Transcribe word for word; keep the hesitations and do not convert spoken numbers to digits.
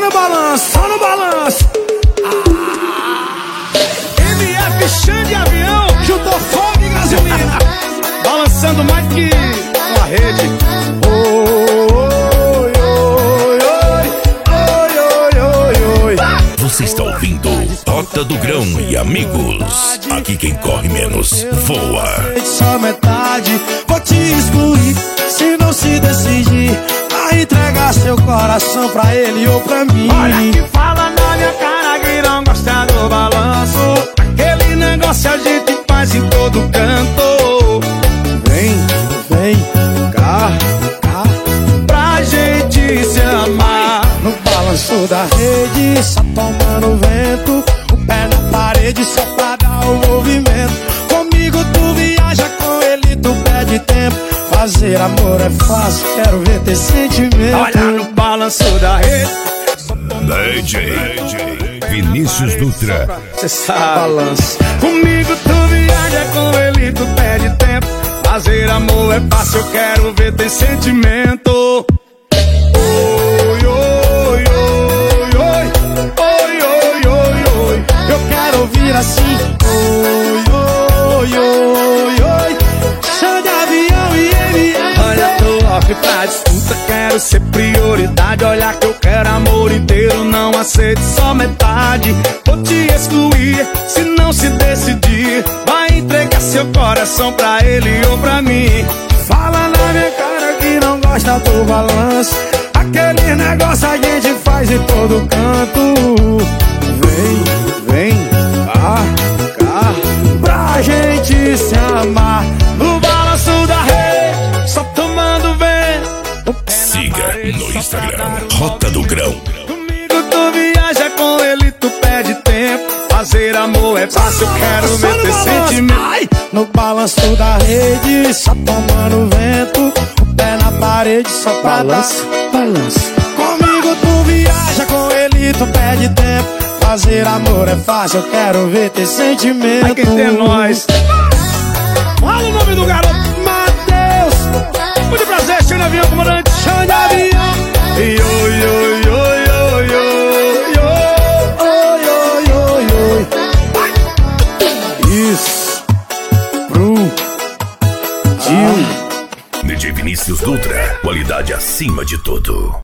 no balanço, só no balanço. Ah. M F Xande de avião, juntou fogo e gasolina, balançando mais que uma rede. Oi, oi, oi, oi, oi, oi. Você está ouvindo Rota do Grão e Amigos. Aqui quem corre menos voa. Só metade, vou te excluir se não se decidir a entregar seu coração pra ele ou pra mim. Olha que fala na minha cara que não gosta do balanço. Aquele negócio a gente faz em todo canto. Vem, vem, cá, cá, pra gente se amar. No balanço da rede, só tomando vento, o pé na parede só pra dar o movimento. Comigo tu viaja, com ele tu perde tempo. Fazer amor é fácil, quero ver ter sentimento. Olha no balanço da rede, D J Vinícius Dutra. cê sabe, balanço. Comigo tu viaja, com ele tu perde tempo. Fazer amor é fácil, eu quero ver ter sentimento. Oi, oi, oi, oi, oi, oi, oi, oi. Eu quero ouvir assim. Oi, oi, oi, oi. Xande de avião e M F. Olha, tô off pra disputa, quero ser prioridade. Olha que eu quero amor inteiro, não aceito só metade. Vou te excluir se não se decidir. Vai entregar seu coração pra ele ou pra mim. Fala na minha cara que não gosta do balanço. Aquele negócio a gente faz em todo canto. Vem, vem, cá, cá, pra gente se amar. No balanço da rede, só tomando vento. Siga no Instagram Rota do Grão. Comigo tu viaja, com ele tu perde tempo. Fazer amor é fácil, quero ver ter sentimento. Ai, no balanço da rede, só tomando vento, o pé na parede só pra balanço, balanço. Comigo tu viaja, com ele tu perde tempo. Fazer amor é fácil, eu quero ver ter sentimento. Ai, quem tem nós. Fala o nome do garoto, Matheus. Muito prazer, Xande de avião, comandante Xande de avião. E oi, oi, oi, oi, oi, oi, oi, oi, oi, oi. Isso, pro Gil. D J Vinícius Dutra, qualidade acima de tudo.